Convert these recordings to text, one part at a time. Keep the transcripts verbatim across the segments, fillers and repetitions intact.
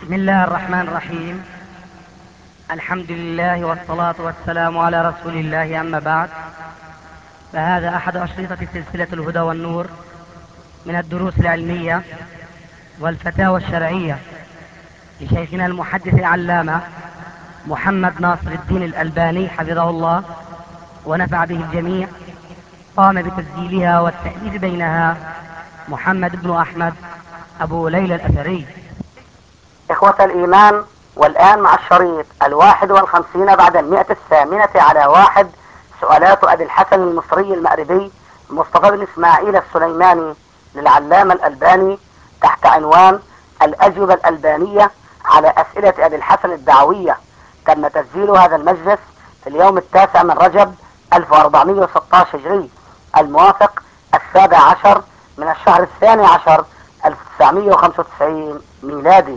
بسم الله الرحمن الرحيم. الحمد لله والصلاة والسلام على رسول الله، أما بعد، فهذا أحد أشرطة سلسلة الهدى والنور من الدروس العلمية والفتاوى الشرعية لشيخنا المحدث العلامة محمد ناصر الدين الألباني حفظه الله ونفع به الجميع. قام بتسجيلها والتأليف بينها محمد بن أحمد أبو ليلى الأثري. إخوة الإيمان، والآن مع الشريط الواحد والخمسين بعد المئة الثامنة على واحد، سؤالات أبي الحسن المصري المأربي مصطفى بن إسماعيل السليماني للعلامة الألباني تحت عنوان الأجوبة الألبانية على أسئلة أبي الحسن الدعوية. تم تسجيل هذا المجلس في اليوم التاسع من رجب ألف وأربعمائة وستة عشر هجري، الموافق السابع عشر من الشهر الثاني عشر ألف وتسعمائة وخمسة وتسعين ميلادي.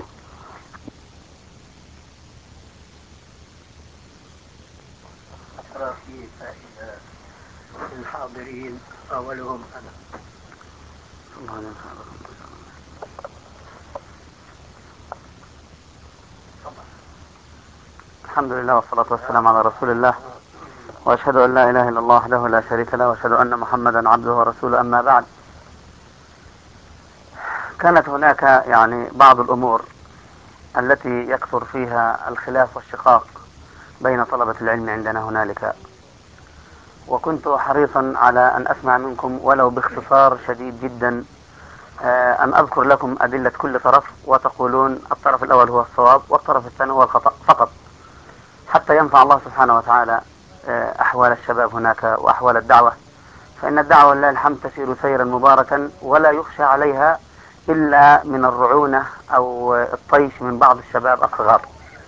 في فائدة الحاضرين أولهم أنا. الحمد لله والصلاة والسلام على رسول الله، وأشهد أن لا إله إلا الله وحده لا شريك له، وأشهد أن محمدا عبده ورسوله، أما بعد. كانت هناك يعني بعض الأمور التي يكثر فيها الخلاف والشقاق بين طلبة العلم عندنا هنالك، وكنت حريصا على أن أسمع منكم ولو باختصار شديد جدا أن أذكر لكم أدلة كل طرف، وتقولون الطرف الأول هو الصواب والطرف الثاني هو الخطأ فقط، حتى ينفع الله سبحانه وتعالى أحوال الشباب هناك وأحوال الدعوة. فإن الدعوة لله الحمد تسير سيرا مباركا، ولا يخشى عليها إلا من الرعونة أو الطيش من بعض الشباب الصغار.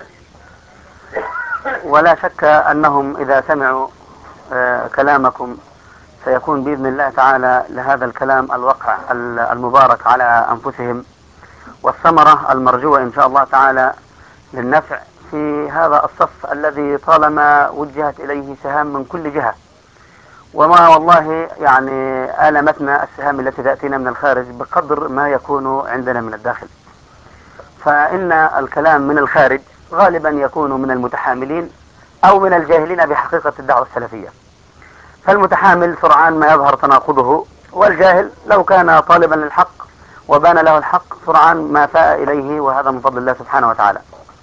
ولا شك أنهم إذا سمعوا كلامكم سيكون بإذن الله تعالى لهذا الكلام الوقع المبارك على أنفسهم، والثمرة المرجوة إن شاء الله تعالى للنفع في هذا الصف الذي طالما وجهت إليه سهام من كل جهة، وما والله يعني آلمتنا السهام التي تأتينا من الخارج بقدر ما يكون عندنا من الداخل. فإن الكلام من الخارج غالبا يكون من المتحاملين أو من الجاهلين بحقيقة الدعوة السلفية. فالمتحامل سرعان ما يظهر تناقضه، والجاهل لو كان طالبا للحق وبان له الحق سرعان ما فاء إليه، وهذا من فضل الله سبحانه وتعالى.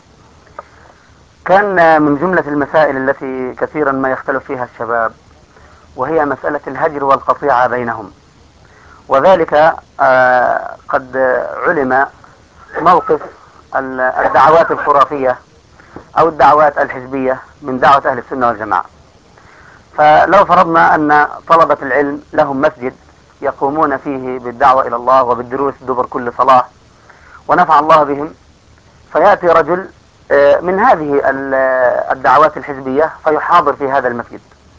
كان من جملة المسائل التي كثيرا ما يختلف فيها الشباب وهي مسألة الهجر والقطيعة بينهم، وذلك آه قد علم موقف الدعوات الخرافية أو الدعوات الحزبية من دعوة أهل السنة والجماعة. فلو فرضنا أن طلبة العلم لهم مسجد يقومون فيه بالدعوة إلى الله وبالدروس دبر كل صلاة ونفع الله بهم، فيأتي رجل من هذه الدعوات الحزبية فيحاضر في هذا المسجد،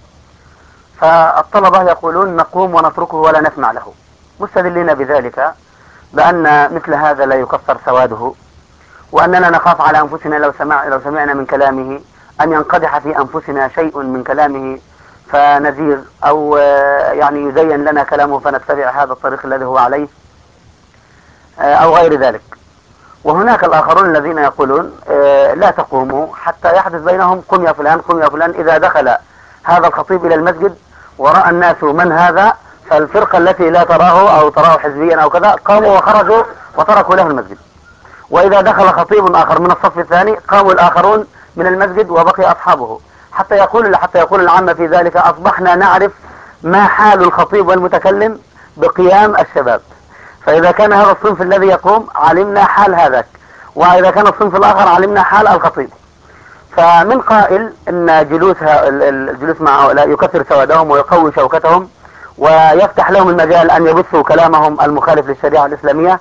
فالطلبة يقولون نقوم ونتركه ولا نسمع له، مستدلين بذلك بأن مثل هذا لا يكفر سواده، وأننا نخاف على أنفسنا لو سمع لو سمعنا من كلامه أن ينقدح في أنفسنا شيء من كلامه فنزيغ، أو يعني يزين لنا كلامه فنتبع هذا الطريق الذي هو عليه أو غير ذلك. وهناك الآخرون الذين يقولون لا تقوموا حتى يحدث بينهم قم يا فلان قم يا فلان. إذا دخل هذا الخطيب إلى المسجد ورأى الناس من هذا، فالفرقة التي لا تراه أو تراه حزبيا أو كذا قاموا وخرجوا وتركوا له المسجد. وإذا دخل خطيب آخر من الصف الثاني قاموا الآخرون من المسجد وبقي أصحابه، حتى يقول حتى يقول العامة في ذلك أصبحنا نعرف ما حال الخطيب والمتكلم بقيام الشباب. فإذا كان هذا الصنف الذي يقوم علمنا حال هذاك، وإذا كان الصنف الآخر علمنا حال الخطيب. فمن قائل إن جلوس الجلوس مع هؤلاء يكثر سوادهم ويقوي شوكتهم ويفتح لهم المجال أن يبثوا كلامهم المخالف للشريعة الإسلامية،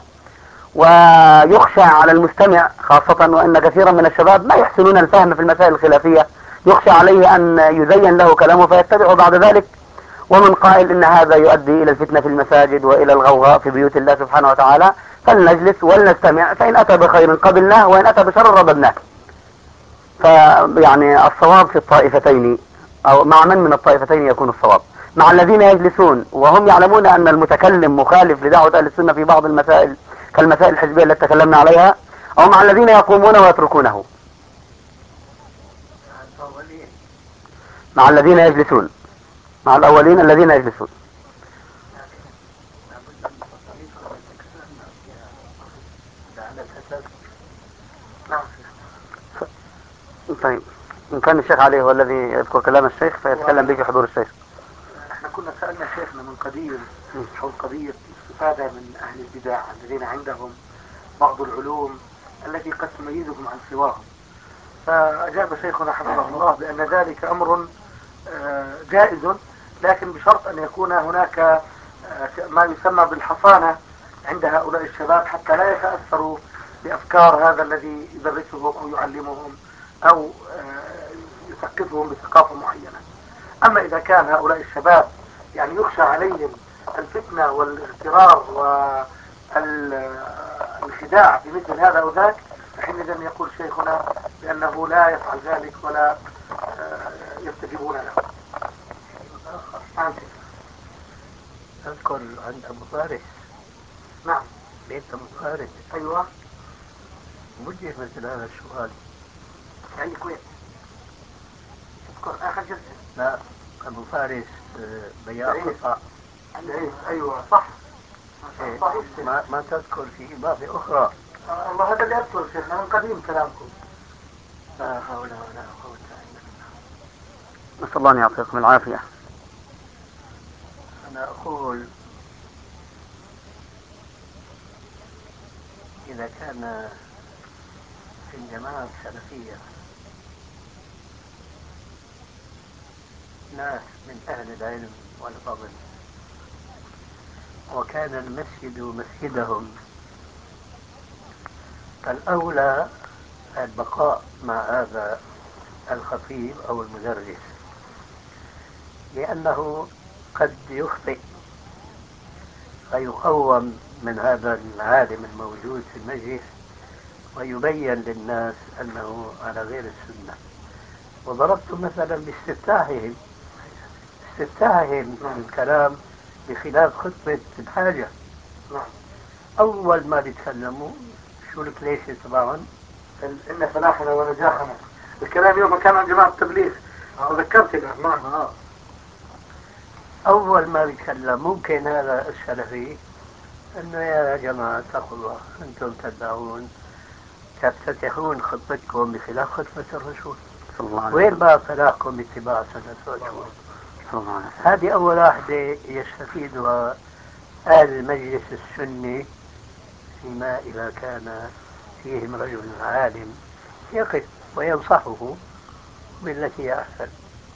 ويخشى على المستمع خاصة وأن كثيرا من الشباب ما يحسنون الفهم في المسائل الخلافية، يخشى عليه أن يزين له كلامه فيتبعه بعد ذلك. ومن قائل إن هذا يؤدي إلى الفتنة في المساجد وإلى الغوغاء في بيوت الله سبحانه وتعالى، فلنجلس ولنستمع، فإن أتى بخير قبلناه وإن أتى بشر رددناه. فيعني الصواب في الطائفتين، أو مع من من الطائفتين يكون الصواب؟ مع الذين يجلسون وهم يعلمون أن المتكلم مخالف لدعوة أهل السنة في بعض المسائل كالمسائل الحزبية التي تكلمنا عليها، أو مع الذين يقومون ويتركونه؟ الأولين. مع الذين يجلسون، مع الأولين الذين يجلسون. لابد من الطريقة التي تكلمنا فيها على الأساس. نعم. طيب، إن كان الشيخ علي هو الذي يذكر كلام الشيخ فيتكلم به في حضور الشيخ. احنا كنا سألنا شيخنا من قديم حول قضية الاستفادة من أهل البدع الذين عندهم بعض العلوم التي قد تميزهم عن سواهم، فأجاب شيخنا حفظه الله بأن ذلك أمر جائز، لكن بشرط أن يكون هناك ما يسمى بالحصانة عند هؤلاء الشباب حتى لا يتأثروا بأفكار هذا الذي يدرسهم أو يعلمهم أو يثقفهم بثقافة معينة. أما إذا كان هؤلاء الشباب يعني يخشى عليهم الفتنة والاغترار والخداع بمثل هذا أو ذاك، فحينئذ يقول شيخنا بأنه لا يفعل ذلك ولا يستجيبون له. أذكر عند أبو فارس. نعم. بيت أبو فارس. أيوة. وجه مثل هذا السؤال. يعني كويس. اذكر آخر جلسة. لا، أبو فارس بياع قطع. أيوة صح. إيه. ما ما تذكر في إضافة أخرى. آه الله هذا اللي أذكر شيخنا من قديم كلامكم. لا حول ولا قوة إلا بالله. نسأل الله أن يعطيكم العافية. أنا أقول إذا كان في الجماعة السلفية ناس من أهل العلم والفضل وكان المسجد مسجدهم، فالأولى البقاء مع هذا الخطيب أو المدرس، لأنه قد يخطئ فيقوم من هذا العالم الموجود في المجلس ويبين للناس أنه على غير السنة. وضربت مثلا باستفتاحهم استفتاحهم الكلام بخلاف خطبة الحاجة. أول ما بيتكلموا شو الكليشة تبعهم؟ إن فلاحنا ونجاحنا. الكلام يوم كان عن جماعة التبليغ. ذكرت له. نعم. أول ما بيتكلم ممكن هذا السلفي أنه يا جماعة اتقوا الله، أنتم تدعون تفتتحون خطبتكم بخلاف خطبة الرسول، وين بقى صلاحكم باتباع سنة الرسول؟ هذه أول واحدة يستفيدها أهل المجلس السني فيما إذا كان فيهم رجل عالم يقف وينصحه بالتي هي أحسن.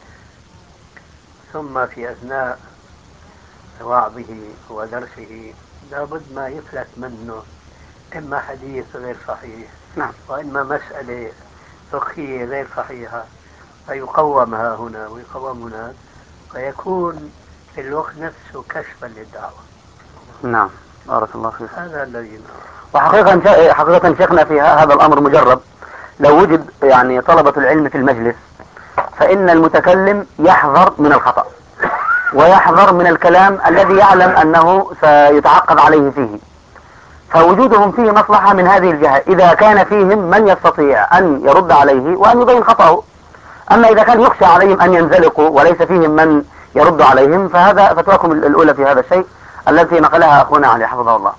ثم في أثناء وعظه ودرسه لابد ما يفلت منه إما حديث غير صحيح، نعم، وإما مسألة فقهية غير صحيحة، فيقومها هنا ويقوم هناك، فيكون في الوقت نفسه كشفا للدعوة. نعم، بارك الله فيك. هذا الذي وحقيقة حقيقة شيخنا في هذا الأمر مجرب. لو وجد يعني طلبة العلم في المجلس فإن المتكلم يحذر من الخطأ ويحذر من الكلام الذي يعلم أنه سيتعقب عليه فيه، فوجودهم فيه مصلحة من هذه الجهة إذا كان فيهم من يستطيع أن يرد عليه وأن يبين خطأه. أما إذا كان يخشى عليهم أن ينزلقوا وليس فيهم من يرد عليهم فهذا فتواكم الأولى في هذا الشيء التي نقلها أخونا علي حفظه الله.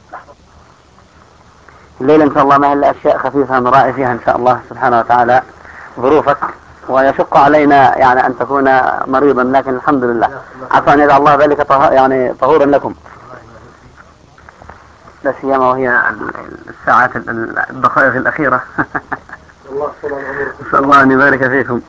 الليلة إن شاء الله ما إلا أشياء خفيفة نراعي فيها إن شاء الله سبحانه وتعالى ظروفك، ويشق علينا يعني أن تكون مريضا، لكن الحمد لله عسى أن يجعل الله ذلك طه... يعني طهورا لكم، لا سيما وهي الساعات الدقائق الأخيرة. نسأل الله أن يبارك فيكم.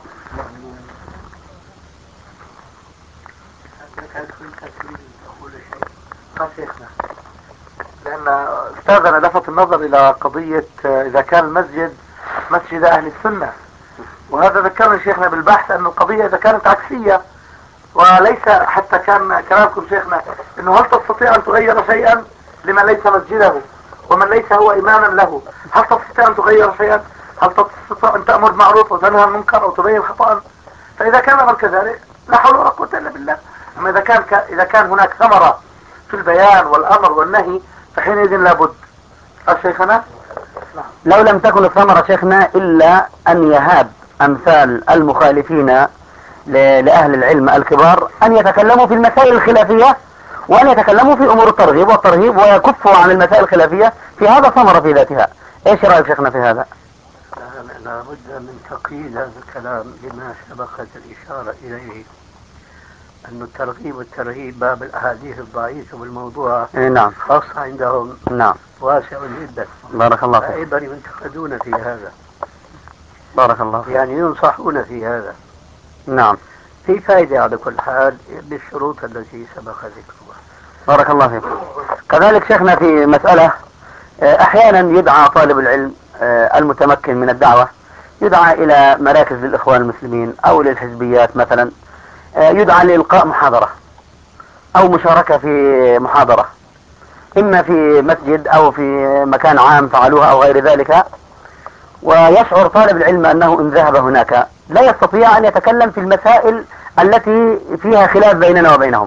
لأن أستاذنا لفت النظر إلى قضية إذا كان المسجد مسجد أهل السنة، وهذا ذكرنا شيخنا بالبحث أن القضية إذا كانت عكسية، وليس حتى كان كلامكم شيخنا أنه هل تستطيع أن تغير شيئا لمن ليس مسجده ومن ليس هو إماما له؟ هل تستطيع أن تغير شيئا؟ هل تستطيع أن تأمر بالمعروف وتنهى عن المنكر أو تبين خطأ؟ فإذا كان الأمر كذلك لا حول ولا قوة إلا بالله. أما إذا كان ك... إذا كان هناك ثمرة في البيان والأمر والنهي فحينئذ لابد. الشيخنا لو لم تكن الثمرة شيخنا إلا أن يهاب أمثال المخالفين لأهل العلم الكبار أن يتكلموا في المسائل الخلافية، وأن يتكلموا في أمور الترغيب والترهيب ويكفوا عن المسائل الخلافية، في هذا ثمرة في ذاتها. إيش رأيك شيخنا في هذا؟ لابد من تقييد هذا الكلام لما سبقت الإشارة إليه، أن الترغيب والترهيب باب الأحاديث الضعيفة بالموضوع نعم خاصة عندهم نعم واسع جدا. بارك الله فيك. أيضا ينتقدون في هذا، بارك الله فيك. يعني ينصحون في هذا. نعم في فائدة على كل حال بالشروط التي سبق ذكرها. بارك الله فيك. كذلك شيخنا في مسألة، أحيانا يدعى طالب العلم المتمكن من الدعوة يدعى إلى مراكز للإخوان المسلمين أو للحزبيات مثلا، يدعى لإلقاء محاضرة أو مشاركة في محاضرة، إما في مسجد أو في مكان عام فعلوها أو غير ذلك، ويشعر طالب العلم أنه إن ذهب هناك لا يستطيع أن يتكلم في المسائل التي فيها خلاف بيننا وبينهم،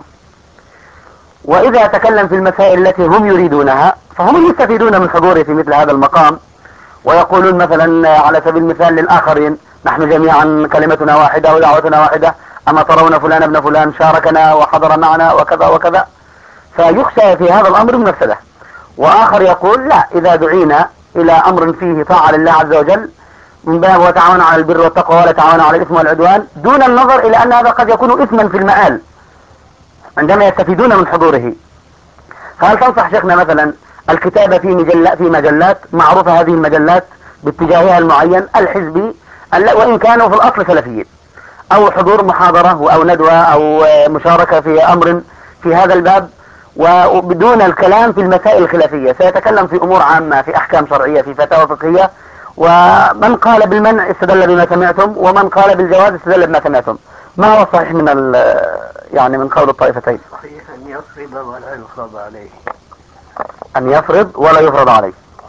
وإذا تكلم في المسائل التي هم يريدونها فهم يستفيدون من حضوره في مثل هذا المقام، ويقولون مثلا على سبيل المثال للآخرين: نحن جميعا كلمتنا واحدة ودعوتنا واحدة، أما ترون فلان ابن فلان شاركنا وحضر معنا وكذا وكذا، فيخشى في هذا الأمر المفسدة. وآخر يقول: لا، إذا دعينا إلى أمر فيه طاعة لله عز وجل من باب وتعاونوا على البر والتقوى ولا تعاونوا على الإثم والعدوان، دون النظر إلى أن هذا قد يكون إثما في المآل عندما يستفيدون من حضوره. فهل تنصح شيخنا مثلا الكتابة في مجلات في مجلات معروفة، هذه المجلات باتجاهها المعين الحزبي وإن كانوا في الأصل سلفيين، أو حضور محاضرة أو ندوة أو مشاركة في أمر في هذا الباب، وبدون الكلام في المسائل الخلافية، سيتكلم في أمور عامة، في أحكام شرعية، في فتاوى فقهية، ومن قال بالمنع استدل بما سمعتم، ومن قال بالجواز استدل بما سمعتم. ما هو الصحيح من يعني من قول الطائفتين؟ صحيح أن يفرض ولا يفرض عليه. أن يفرض ولا يفرض عليه.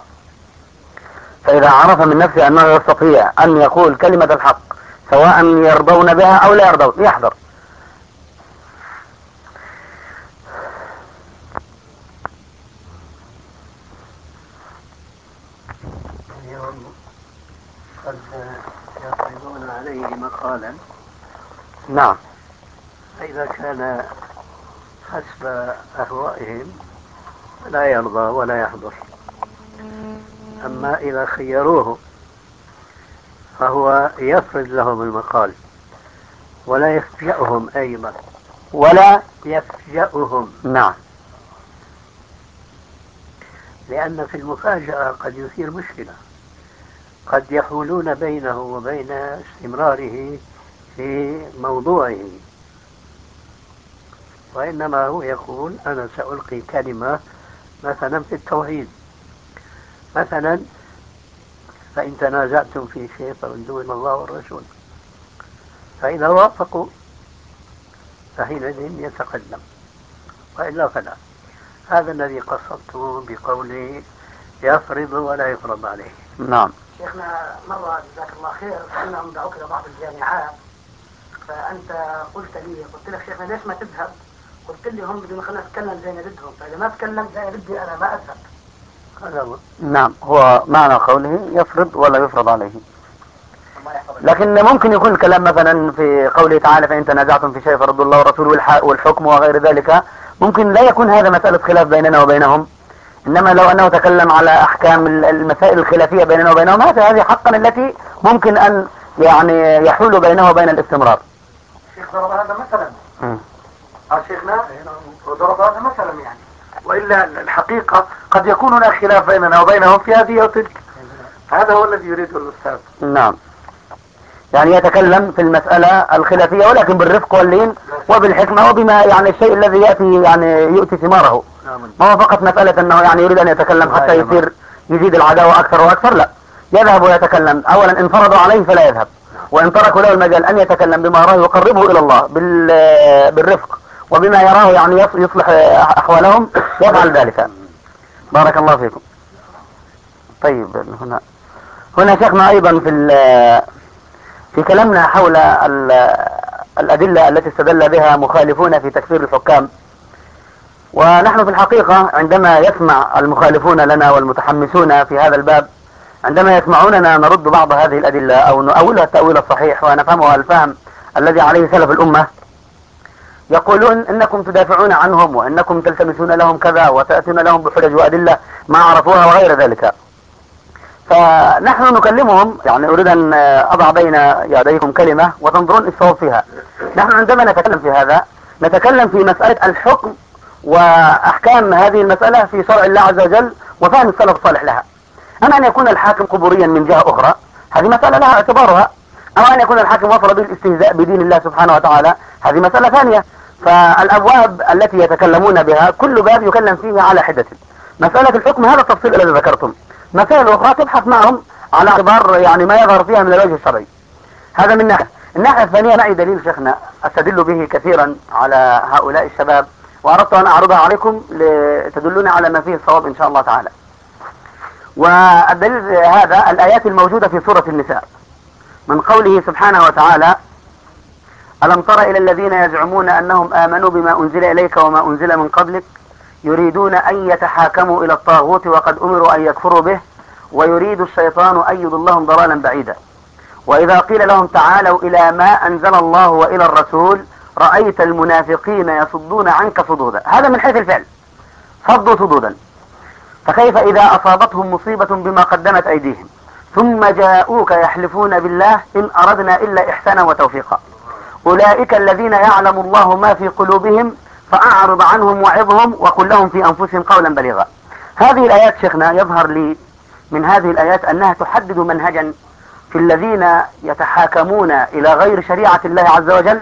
فإذا عرف من نفسه أنه يستطيع أن يقول كلمة الحق سواء يرضون بها أو لا يرضون يحذر. اليوم قد يفرضون عليه مقالا، نعم، فإذا كان حسب أهوائهم لا يرضى ولا يحضر. أما إذا خيروه فهو يفرض لهم المقال ولا يفجأهم أيضا، ولا يفجأهم. نعم، لأن في المفاجأة قد يثير مشكلة، قد يحولون بينه وبين استمراره في موضوعه، وإنما هو يقول: أنا سألقي كلمة مثلا في التوحيد مثلا، فإن تنازعتم في شيء فردوه إلى الله والرسول، فإذا وافقوا فحينئذ يتقدم، وإلا فلا. هذا الذي قصدته بقولي يفرض ولا يفرض عليه. نعم. شيخنا مرة جزاك الله خير كأنهم دعوك إلى بعض الجامعات، فأنت قلت لي قلت لك: شيخنا ليش ما تذهب؟ قلت لي: هم بدهم يخلونا نتكلم زي ما بدهم، فإذا ما تكلم زي ما بدي أنا ما أذهب. هذا هو. نعم، هو معنى قوله يفرض ولا يفرض عليه. لكن ممكن يكون الكلام مثلا في قوله تعالى: فإن تنازعتم في شيء فردوا الله والرسول والحكم وغير ذلك، ممكن لا يكون هذا مسألة خلاف بيننا وبينهم، إنما لو أنه تكلم على أحكام المسائل الخلافية بيننا وبينهم، هذه حقا التي ممكن أن يعني يحول بينه وبين الاستمرار. شيخ ضرب هذا مثلا. ها شيخنا ضرب هذا مثلا يعني، وإلا الحقيقة قد يكون هناك خلاف بيننا وبينهم في هذه وتلك. هذا هو الذي يريده الأستاذ. نعم، يعني يتكلم في المسألة الخلافية ولكن بالرفق واللين وبالحكمة وبما يعني الشيء الذي يأتي يعني يؤتي ثماره. ما هو فقط مسألة أنه يعني يريد أن يتكلم حتى يصير يزيد العداوة أكثر وأكثر، لا، يذهب ويتكلم. أولا إن فرضوا عليه فلا يذهب، وإن تركوا له المجال أن يتكلم بما يراه يقربه إلى الله بالرفق وبما يراه يعني يصلح أحوالهم يفعل ذلك. بارك الله فيكم. طيب، هنا هنا شيخنا أيضا في في كلامنا حول الأدلة التي استدل بها مخالفون في تكفير الحكام، ونحن في الحقيقة عندما يسمع المخالفون لنا والمتحمسون في هذا الباب عندما يسمعوننا نرد بعض هذه الأدلة أو نؤولها التأويل الصحيح ونفهمها الفهم الذي عليه سلف الأمة، يقولون إنكم تدافعون عنهم وإنكم تلتمسون لهم كذا وتأتون لهم بحجج وأدلة ما عرفوها وغير ذلك. فنحن نكلمهم، يعني أريد أن أضع بين يديكم كلمة وتنظرون الصواب فيها. نحن عندما نتكلم في هذا نتكلم في مسألة الحكم وأحكام هذه المسألة في شرع الله عز وجل وفهم السلف الصالح لها. أما أن يكون الحاكم قبوريا من جهة أخرى هذه مسألة لها اعتبارها، أو أن يكون الحاكم وصل بالاستهزاء بدين الله سبحانه وتعالى هذه مسألة ثانية. فالأبواب التي يتكلمون بها كل باب يكلم فيه على حدة. مسألة الحكم هذا التفصيل الذي ذكرتم، مسائل أخرى تبحث معهم على اعتبار يعني ما يظهر فيها من الوجه الشرعي. هذا من ناحية. الناحية الثانية معي دليل شيخنا أستدل به كثيرا على هؤلاء الشباب، وأردت أن أعرضها عليكم لتدلون على ما فيه الصواب إن شاء الله تعالى. والدليل هذا الآيات الموجودة في سورة النساء من قوله سبحانه وتعالى: ألم تر إلى الذين يزعمون أنهم آمنوا بما أنزل إليك وما أنزل من قبلك يريدون أن يتحاكموا إلى الطاغوت وقد أمروا أن يكفروا به ويريد الشيطان أن يضلهم ضلالا بعيدا وإذا قيل لهم تعالوا إلى ما أنزل الله وإلى الرسول رأيت المنافقين يصدون عنك صدودا. هذا من حيث الفعل، صدوا صدودا. فكيف إذا أصابتهم مصيبة بما قدمت أيديهم ثم جاءوك يحلفون بالله إن أردنا إلا إحسانا وتوفيقا أولئك الذين يعلم الله ما في قلوبهم فأعرض عنهم وعظهم وقل لهم في أنفسهم قولا بليغا. هذه الآيات شيخنا يظهر لي من هذه الآيات أنها تحدد منهجا في الذين يتحاكمون إلى غير شريعة الله عز وجل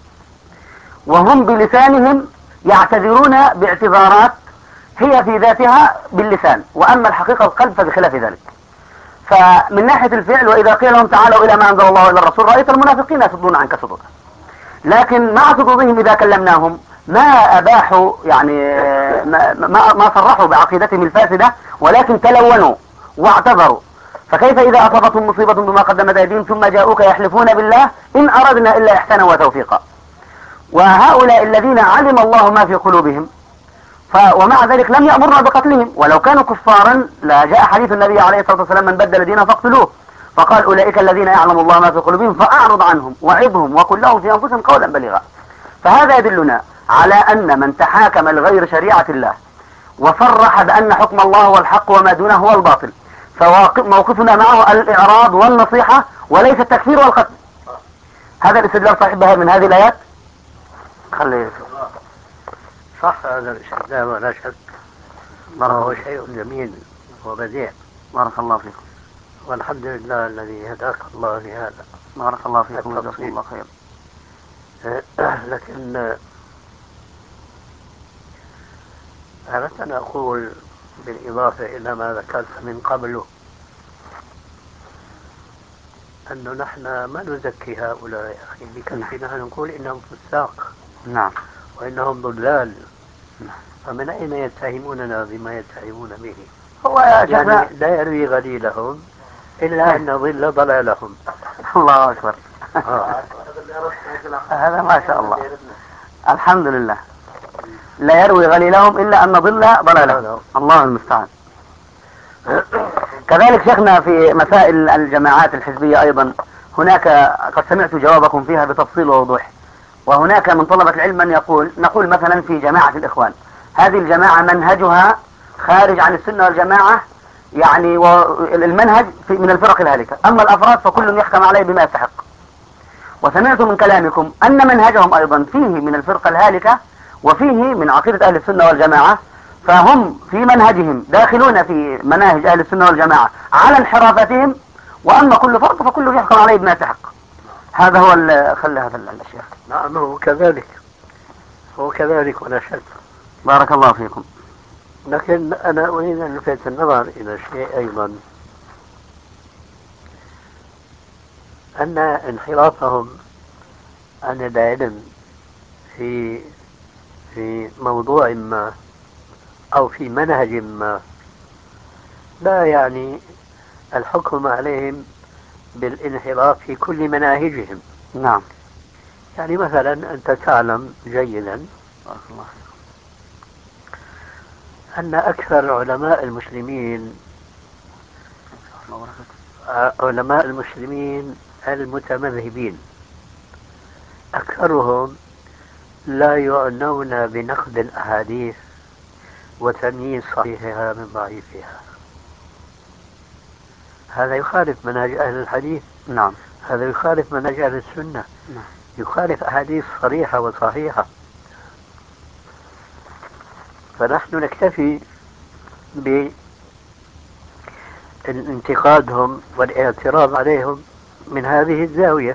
وهم بلسانهم يعتذرون باعتذارات هي في ذاتها باللسان، وأما الحقيقة القلب فبخلاف ذلك. فمن ناحية الفعل وإذا قيل لهم تعالوا إلى ما أنزل الله وإلى الرسول رأيت المنافقين يصدون عنك صدودا، لكن مع صدودهم إذا كلمناهم ما أباحوا يعني ما, ما, ما صرحوا بعقيدتهم الفاسدة ولكن تلونوا واعتذروا. فكيف إذا أصابتهم مصيبة بما قدمت أيديهم ثم جاءوك يحلفون بالله إن أردنا إلا إحسانا وتوفيقا. وهؤلاء الذين علم الله ما في قلوبهم ف... ومع ذلك لم يأمرنا بقتلهم، ولو كانوا كفارا لا جاء حديث النبي عليه الصلاة والسلام من بدل دينه فاقتلوه، فقال أولئك الذين يعلم الله ما في قلوبهم فأعرض عنهم وعظهم وقل لهم في أنفسهم قولا بليغا. فهذا يدلنا على أن من تحاكم لغير شريعة الله وصرح بأن حكم الله هو الحق وما دونه هو الباطل فموقفنا معه الإعراض والنصيحة وليس التكفير والقتل. هذا الاستدلال صحيح بها من هذه الآيات. خليه صح هذا الاستدلال ولا شك، وهو شيء جميل وبديع. بارك الله فيكم، والحمد لله الذي هداك الله لهذا. بارك الله فيكم وجزاكم الله خير. لكن أردت أن أقول بالإضافة إلى ما ذكرت من قبله أنه نحن ما نزكي هؤلاء يا أخي بكفينا نقول إنهم فساق نعم وإنهم ضلال. فمن أين يتهموننا بما يتهمون به؟ هو يا يعني لا يروي غليلهم إلا أن ضل ضلالهم. الله أكبر. هذا ما شاء الله الحمد لله. لا يروي غليلهم إلا أن ضل ضلالهم. الله المستعان. كذلك شيخنا في مسائل الجماعات الحزبية أيضا هناك قد سمعت جوابكم فيها بتفصيل ووضوح، وهناك من طلبة العلم من يقول نقول مثلا في جماعة الإخوان هذه الجماعة منهجها خارج عن السنة والجماعة، يعني المنهج في من الفرق الهالكة، أما الأفراد فكل يحكم عليه بما يستحق. وسمعت من كلامكم أن منهجهم أيضا فيه من الفرقة الهالكة وفيه من عقيدة أهل السنة والجماعة، فهم في منهجهم داخلون في مناهج أهل السنة والجماعة على انحرافتهم، وأما كل فرق فكل يحكم عليه بما يستحق. هذا هو خلى هذا الشيخ. نعم هو كذلك، هو كذلك ولا شك. بارك الله فيكم. لكن أنا أريد أن ألفت النظر إلى شيء أيضا، أن انحرافهم عن العلم في في موضوع ما أو في منهج ما لا يعني الحكم عليهم بالانحراف في كل مناهجهم. نعم. يعني مثلا أنت تعلم جيدا أن أكثر علماء المسلمين علماء المسلمين المتمذهبين أكثرهم لا يعنون بنقد الأحاديث وتمييز صحيحها من ضعيفها. هذا يخالف منهج أهل الحديث. نعم. هذا يخالف منهج أهل السنة. نعم. يخالف أحاديث صريحة وصحيحة. فنحن نكتفي بانتقادهم والاعتراض عليهم من هذه الزاوية،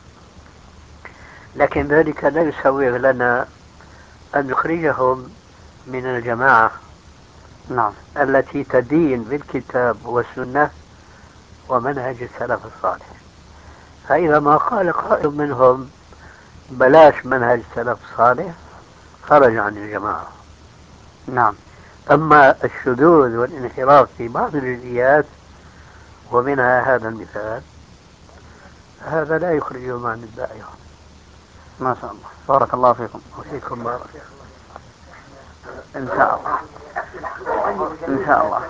لكن ذلك لا يسوغ لنا أن نخرجهم من الجماعة نعم. التي تدين بالكتاب والسنة ومنهج السلف الصالح. فإذا ما قال قائل منهم بلاش منهج السلف الصالح خرج عن الجماعة. نعم. أما الشذوذ والانحراف في بعض الجزئيات ومنها هذا المثال، هذا لا يخرجهم عن الدائرة. ما شاء الله، بارك الله فيكم. وفيكم بارك. إن شاء الله إن شاء الله.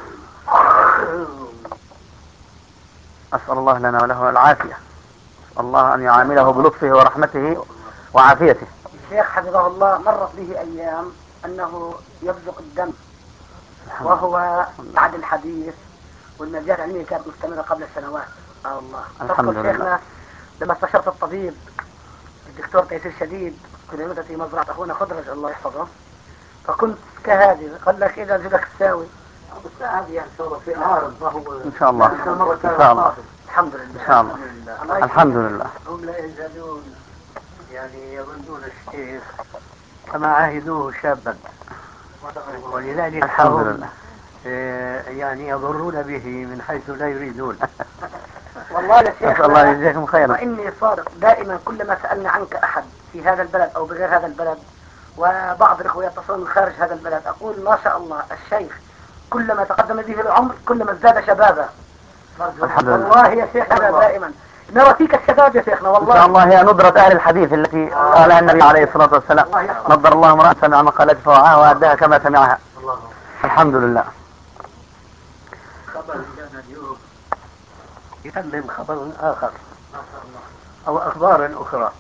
أسأل الله لنا وله العافية، أسأل الله أن يعامله بلطفه ورحمته وعافيته. الشيخ حفظه الله مرت به أيام أنه يبزق الدم وهو بعد الحديث، والمجال العلمية كانت مستمرة قبل سنوات. آه الله. الحمد لله. شيخنا لما استشرت الطبيب الدكتور تيسير شديد في في مزرعة أخونا خضرج الله يحفظه، فكنت كهذه قال لك إذا زلك تساوي بس هذه يعني صورة في عارض فهو إن شاء الله إن شاء الله الحمد لله إن شاء الله الحمد لله. هم لا يزالون يعني يظنون الشيخ كما عاهدوه شابا، ولذلك الحمد لله يعني يضرون به من حيث لا يريدون. والله يا شيخ الله يجزاكم خيرا. وإني صادق دائما كلما سألني عنك أحد في هذا البلد أو بغير هذا البلد، وبعض الإخوة يتصلون من خارج هذا البلد، أقول ما شاء الله الشيخ كلما تقدم به العمر كلما ازداد شبابا. الحمد لله. والله يا شيخ هذا دائما نرى فيك الشباب يا شيخنا والله. إن شاء الله هي ندرة أهل الحديث التي قالها النبي عليه الصلاة والسلام: نضر الله امرأ سمع مقالته فوعاها وأداها كما سمعها. الحمد لله. خبر كان اليوم يكلم خبر آخر أو أخبار أخرى.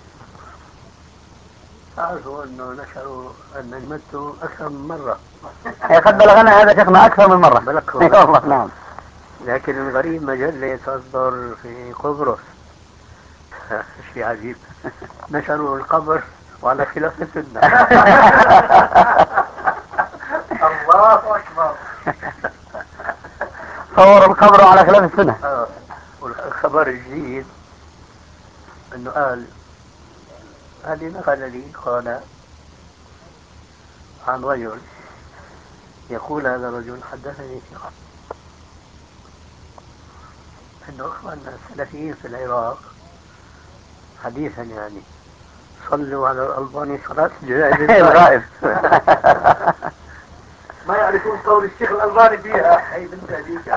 تعرفوا أنه نشروا أن نمت أكثر من مرة. قد بلغنا هذا شيخنا أكثر من مرة. بلغكم. أي والله. نعم. لكن الغريب مجلة تصدر في قبرص شيء عجيب، نشروا القبر وعلى خلاف السنة. الله أكبر. صور القبر على خلاف السنة. آه. والخبر الجديد أنه قال هذه نقل لي قال عن رجل يقول هذا الرجل حدثني ثقة أنه أخواننا السلفيين في العراق حديثا يعني صلوا على الألباني صلاة الغائب. ما يعرفون قول الشيخ الألباني فيها. أي بنت هذيك.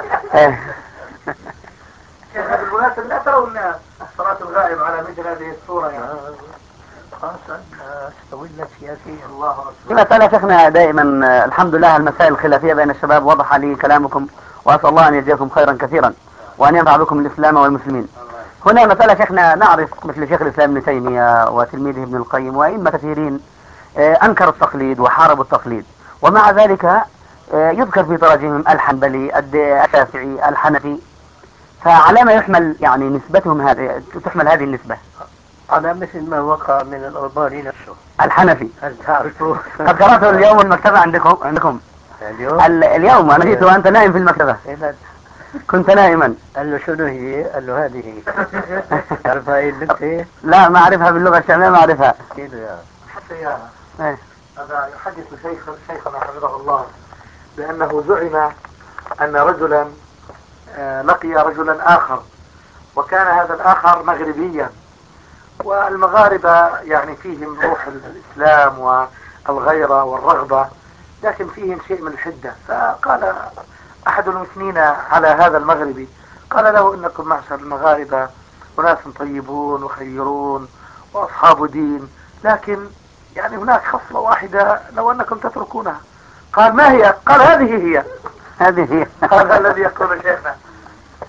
شيخ بالمناسبة لا ترون صلاة الغائب على مثل هذه الصورة يعني. خاصة استولت سياسيا. الله أكبر. في مسألة شيخنا دائما الحمد لله المسائل الخلافية بين الشباب وضح لي كلامكم، وأسأل الله أن يجزيكم خيرا كثيرا وأن ينفع بكم الإسلام والمسلمين. هنا مسألة شيخنا نعرف مثل شيخ الإسلام ابن تيمية وتلميذه ابن القيم وأئمة كثيرين أنكروا التقليد وحاربوا التقليد، ومع ذلك يذكر في تراجمهم الحنبلي الشافعي الحنفي، فعلى ما يحمل يعني نسبتهم هذه تحمل هذه النسبة؟ على مثل ما وقع من الألباني نفسه الحنفي. هل تعرفوا؟ قد قرأته اليوم المكتبة عندكم عندكم اليوم ال- اليوم أنا جئت وأنت نائم في المكتبة. إذا كنت نائما. قال له شنو هي؟ قال له هذه. تعرفها هي النكتة؟ لا ما أعرفها باللغة الشامية، ما أعرفها. كده يا حتى يا إيه. هذا يحدث شيخ شيخنا حفظه الله بأنه زعم أن رجلا آه، لقي رجلا آخر، وكان هذا الآخر مغربيا، والمغاربة يعني فيهم روح الإسلام والغيرة والرغبة، لكن فيهم شيء من الحدة. فقال أحد المثنين على هذا المغربي، قال له: إنكم معشر المغاربة أناس طيبون وخيرون وأصحاب دين، لكن يعني هناك خصلة واحدة لو أنكم تتركونها. قال: ما هي؟ قال: هذه هي. هذه هي. هذا الذي يقول شيخنا.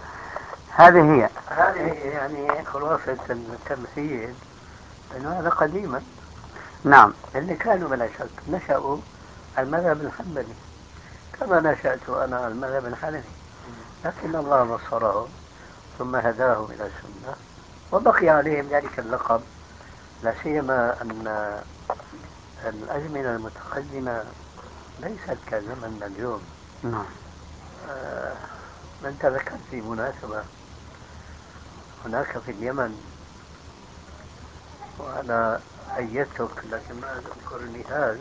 هذه هي هذه يعني خلاصة التمثيل، أنه هذا قديما. نعم. اللي كانوا بلا شك نشأوا المذهب الحنبلي كما نشأت أنا على المذهب الحنفي، لكن الله نصرهم ثم هداهم إلى السنة وبقي عليهم ذلك اللقب. لا سيما أن الأزمنة المتقدمة ليست كزمننا اليوم. نعم. آه أنت ذكرت في مناسبة هناك في اليمن، وأنا أيدتك لكن ما أذكر المثال.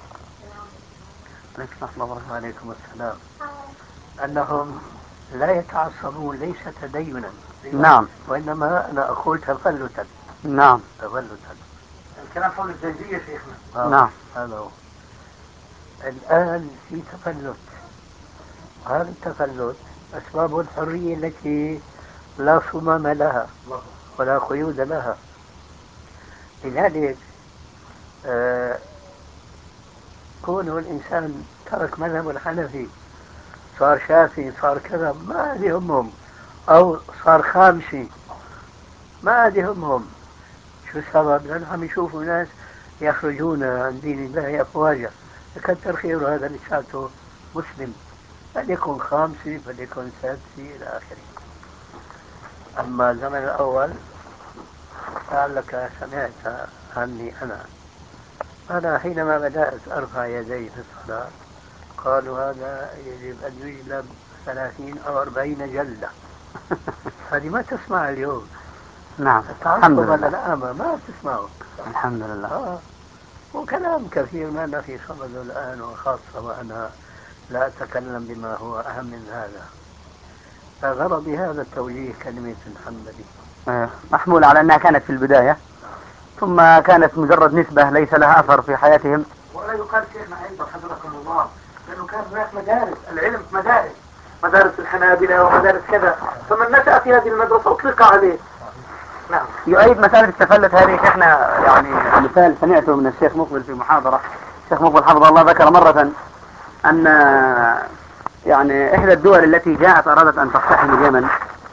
عليكم السلام. أنهم لا يتعصبون ليس تدينا. نعم. وإنما أنا أقول تفلتا. نعم. تفلتا. الكلام حول الزيدية شيخنا. آه. نعم. هذا هو. الآن في تفلت، وهذا التفلت أسباب الحرية التي لا صمام لها ولا قيود لها. لذلك آه كونه الإنسان ترك مذهب الحنفي صار شافعي صار كذا ما عاد يهمهم، أو صار خامسي ما عاد يهمهم. شو السبب؟ لأنهم عم يشوفوا ناس يخرجون عن دين الله أفواجا. كتر خيره هذا لساته مسلم، فليكن خامسي فليكن سادسي إلى آخره. أما الزمن الأول لعلك سمعت عني أنا أنا حينما بدأت أرفع يدي في الصلاة قالوا هذا يجب أن يجلب ثلاثين أو أربعين جلدة. هذه ما تسمع اليوم. نعم. الحمد لله. الأعمى ما تسمعه. الحمد لله. آه. وكلام كثير ما في صمد الآن، وخاصة وأنا لا أتكلم بما هو أهم من هذا. فغرضي هذا التوجيه كلمة الحنبلي محمول على أنها كانت في البداية ثم كانت مجرد نسبة ليس لها أثر في حياتهم. ولا يقال شيخنا أيضا حفظكم الله لأنه كان هناك مدارس، العلم مدارس، مدارس الحنابلة ومدارس كذا، فمن نشأ في هذه المدرسة أطلق عليه. نعم. يؤيد مسألة التفلت هذه شيخنا، يعني مثال سمعته من الشيخ مقبل في محاضرة. الشيخ مقبل حفظه الله ذكر مرة أن يعني إحدى الدول التي جاءت أرادت أن تقتحم اليمن،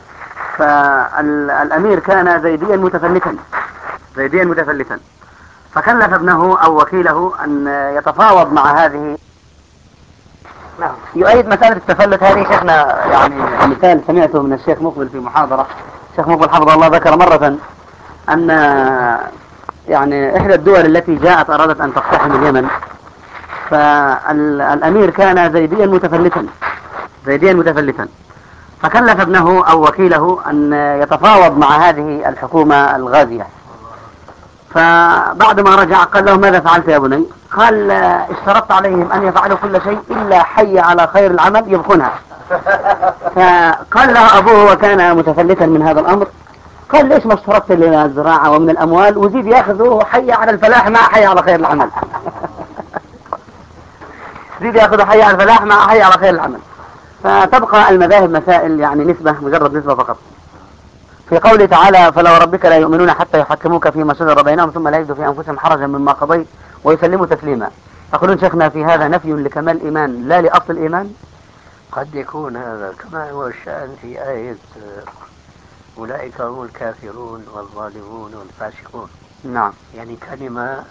فالأمير كان زيديا متفلتا زيديا متفلتا فكلف ابنه أو وكيله أن يتفاوض مع هذه. نعم. يؤيد مسألة التفلت هذه شيخنا، يعني مثال سمعته من الشيخ مقبل في محاضرة. الشيخ مقبل حفظه الله ذكر مرة أن يعني إحدى الدول التي جاءت أرادت أن تقتحم اليمن، فالأمير كان زيديا متفلتا زيديا متفلتا فكلف ابنه أو وكيله أن يتفاوض مع هذه الحكومة الغازية. فبعد ما رجع قال له ماذا فعلت يا بني؟ قال اشترطت عليهم أن يفعلوا كل شيء إلا حي على خير العمل يبقونها. فقال له أبوه وكان متفلتا من هذا الأمر، قال ليش ما اشترطت لنا الزراعة ومن الأموال وزيد يأخذوا حي على الفلاح مع حي على خير العمل. زيد يأخذوا حي على الفلاح مع حي على خير العمل. فتبقى المذاهب مسائل يعني نسبة، مجرد نسبة فقط. في قوله تعالى فلو ربك لا يؤمنون حتى يحكموك فيما شجر بينهم ثم لا يجدوا في أنفسهم حرجا مما قضيت ويسلموا تسليما. تقولون شيخنا في هذا نفي لكمال الإيمان لا لأصل الإيمان؟ قد يكون هذا كما هو الشأن في آية أولئك هم الكافرون والظالمون والفاسقون. نعم. يعني كلمة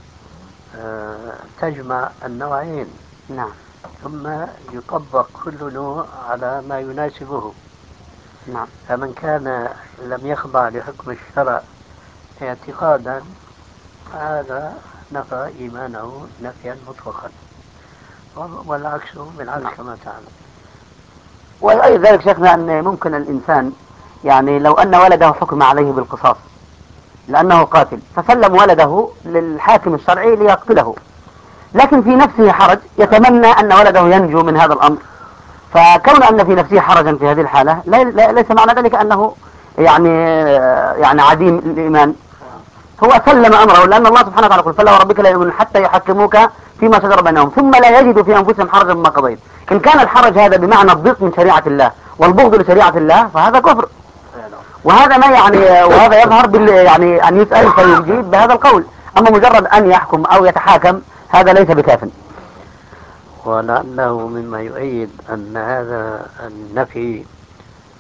تجمع النوعين. نعم. ثم يطبق كل نوع على ما يناسبه. نعم. فمن كان لم يخضع لحكم الشرع اعتقادا هذا نفى إيمانه نفيا مطلقا، والعكس بالعكس. نعم. كما تعلم. وأي ذلك شيخنا أن ممكن الإنسان يعني لو أن ولده حكم عليه بالقصاص لأنه قاتل فسلم ولده للحاكم الشرعي ليقتله، لكن في نفسه حرج يتمنى أن ولده ينجو من هذا الأمر، فكون أن في نفسه حرجا في هذه الحالة ليس معنى ذلك أنه يعني يعني عديم الإيمان، هو سلم أمره، لأن الله سبحانه وتعالى يقول فلا وربك لا يؤمنون حتى يحكموك فيما شجر بينهم ثم لا يجدوا في أنفسهم حرجا مما قضيت. إن كان الحرج هذا بمعنى الضيق من شريعة الله والبغض لشريعة الله فهذا كفر، وهذا ما يعني وهذا يظهر بال يعني أن يسأل فيجيب بهذا القول. أما مجرد أن يحكم أو يتحاكم هذا ليس بكاف. ولعله مما يؤيد أن هذا النفي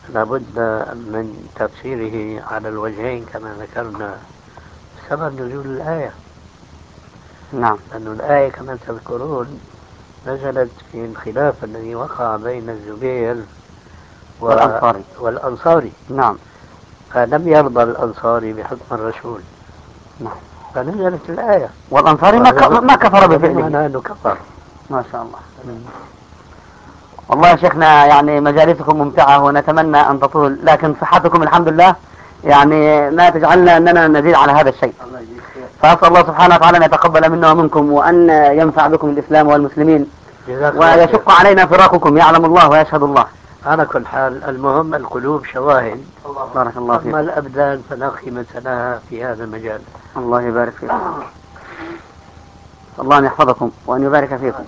لابد من تفسيره على الوجهين كما ذكرنا. سبب نزول الآية، نعم، لأن الآية كما تذكرون نزلت في الخلاف الذي وقع بين الزبير و... والأنصاري. والأنصاري. نعم، فلم يرضى الأنصاري بحكم الرسول، نعم، فنزلت الآية. والأنصاري ما, ك... ما كفر بفعله. أنا أنه كفر. ما شاء الله. والله يا شيخنا يعني مجالسكم ممتعة ونتمنى أن تطول، لكن صحتكم الحمد لله يعني ما تجعلنا أننا نزيد على هذا الشيء. فأسأل الله سبحانه وتعالى أن يتقبل منا ومنكم وأن ينفع بكم الإسلام والمسلمين ويشق علينا فراقكم، يعلم الله ويشهد الله. على كل حال المهم القلوب شواهد. بارك الله فيكم. أما الأبدان فلا قيمة لها في هذا المجال. الله يبارك فيكم. الله أن يحفظكم وأن يبارك فيكم.